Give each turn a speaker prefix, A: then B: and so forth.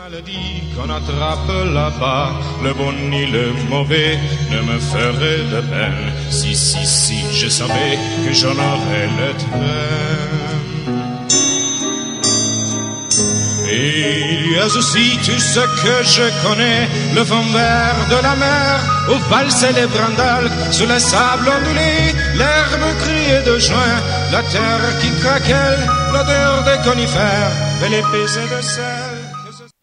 A: maladie qu'on attrape là-bas, le bon ni le mauvais ne me ferait de peine. Si, je savais que j'en aurais le train. Et il y a aussi tout ce que je connais, le vent vert de la mer, où valsaient les brindalles sur les sables ondulés, l'herbe criait de juin, la terre qui craquait, l'odeur des conifères et les baisers de sel.